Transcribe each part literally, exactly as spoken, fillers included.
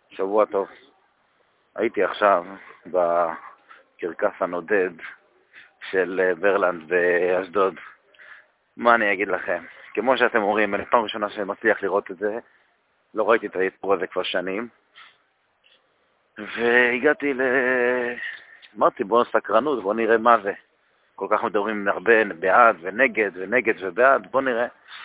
שבוע טוב. הייתי עכשיו בקרקס הנודד של ברלנד באשדוד. מה אני אגיד לכם? כמו שאתם אומרים, אני פעם ראשונה שאני מצליח לראות את זה, לא ראיתי את היתור הזה כבר שנים, והגעתי ל... אמרתי, בואו סקרנות, בואו נראה מה זה. כל כך מדברים הרבה בעד ונגד ונגד ובעד, בואו נראה.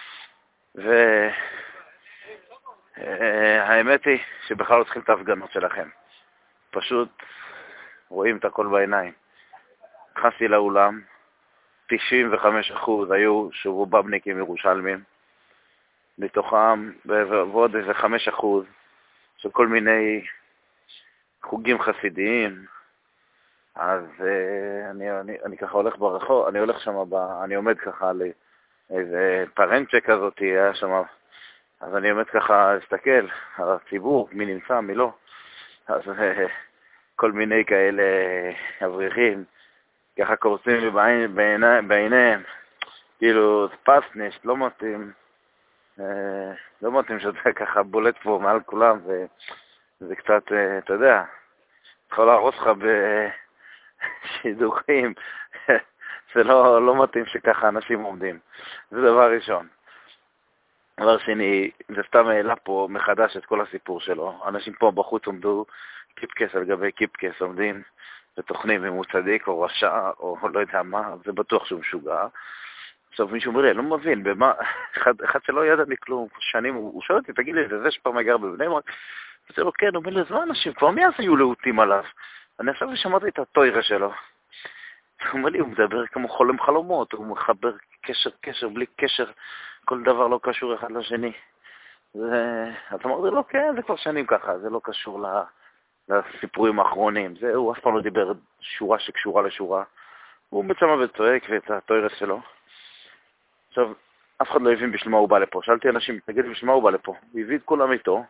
והאמת היא שבכלל לא צריכים את ההפגנות שלכם. פשוט רואים את הכל בעיניים. נכנסתי לאולם, תשעים וחמישה אחוז היו שרובבניקים ירושלמים, מתוכם ועוד איזה חמישה אחוז של כל מיני חוגים חסידיים. אז אני, אני, אני ככה הולך ברחוב, אני הולך שם, ב, אני עומד ככה לאיזה פרנצ'ה כזאת, היה שם, אז אני עומד ככה להסתכל על הציבור, מי נמצא, מי לא. אז כל מיני כאלה אברכים, ככה קורצים לי בעין, בעיני, בעיניהם, כאילו, פסניש, לא מתאים, לא מתאים שאתה ככה בולט פה מעל כולם, וזה קצת, אתה יודע, יכול להרוס לך בשידוכים, זה לא, לא מתאים שככה אנשים עומדים. זה דבר ראשון. דבר שני, זה סתם העלה פה מחדש את כל הסיפור שלו. אנשים פה בחוץ עומדו קיפקס על גבי קיפקס, עומדים ותוכנים אם הוא צדיק או רשע או לא יודע מה, זה בטוח שהוא משוגע. עכשיו מישהו אומר לי, אני לא מבין, במה, אחד, אחד שלא ידע מכלום, שנים, הוא, הוא שואל אותי, תגיד לי, זה זה שפעם גר בבני ברק? זה לא כן, הוא אומר לי, זה לא אנשים, כבר מאז היו להוטים עליו. אני עכשיו שמעתי את הטוירה שלו. הוא אומר לי, הוא מדבר כמו חולם חלומות, הוא מחבר קשר, קשר, בלי קשר, כל דבר לא קשור אחד לשני. זה, אתה אומר, לא, כן, זה כבר שנים ככה, זה לא קשור ל, לסיפורים האחרונים. זה, הוא אף פעם לא דיבר שורה שקשורה לשורה. הוא מצמא וצועק ואת הטוירה שלו. עכשיו, אף אחד לא הבין בשביל מה הוא בא לפה. שאלתי אנשים, תגיד בשביל מה הוא בא לפה. הוא הביא את כולם איתו,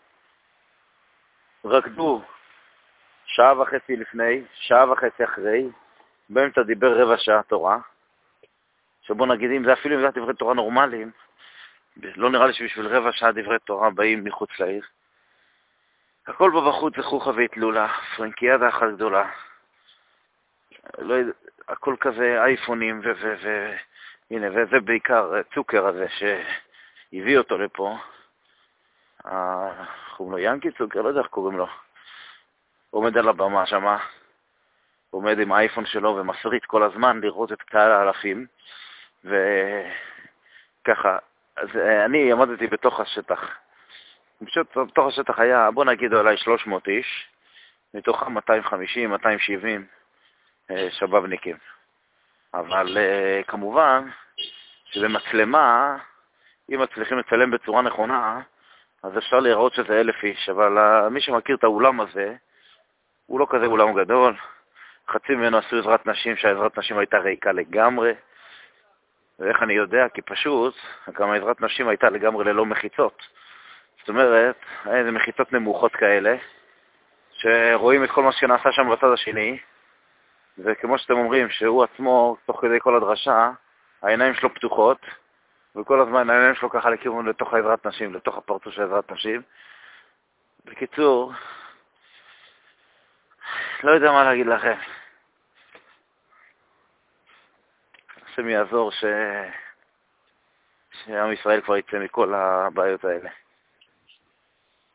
רקדו שעה וחצי לפני, שעה וחצי אחרי, באמצע דיבר רבע שעה תורה, שבוא נגיד, אם זה אפילו אם זה דברי תורה נורמליים, לא נראה לי שבשביל רבע שעה דברי תורה באים מחוץ לעיר. הכל בו בחוץ זה חוכה והתלולה, פרנקיאדה אחת גדולה. לא יודע, הכל כזה אייפונים ו... ו, ו הנה, וזה בעיקר צוקר הזה שהביא אותו לפה. קוראים לו ינקי צוקר, לא יודע איך קוראים לו. הוא עומד על הבמה שמה, הוא עומד עם האייפון שלו ומסריט כל הזמן לראות את קהל האלפים. וככה, אז אני עמדתי בתוך השטח. פשוט בתוך השטח היה, בוא נגיד אולי שלוש מאות איש, מתוכם מאתיים וחמישים מאתיים שבעים שבבניקים. אבל כמובן שבמצלמה, אם מצליחים לצלם בצורה נכונה, אז אפשר לראות שזה אלף איש, אבל מי שמכיר את האולם הזה, הוא לא כזה אולם גדול. חצי ממנו עשו עזרת נשים, שהעזרת נשים הייתה ריקה לגמרי. ואיך אני יודע? כי פשוט, גם העזרת נשים הייתה לגמרי ללא מחיצות. זאת אומרת, איזה מחיצות נמוכות כאלה, שרואים את כל מה שנעשה שם בצד השני, וכמו שאתם אומרים, שהוא עצמו, תוך כדי כל הדרשה, העיניים שלו פתוחות, וכל הזמן העיניים שלו ככה לכיוון לתוך העזרת נשים, לתוך הפרצוף של עזרת נשים. בקיצור, לא יודע מה להגיד לכם. השם יעזור ש... שעם ישראל כבר יצא מכל הבעיות האלה.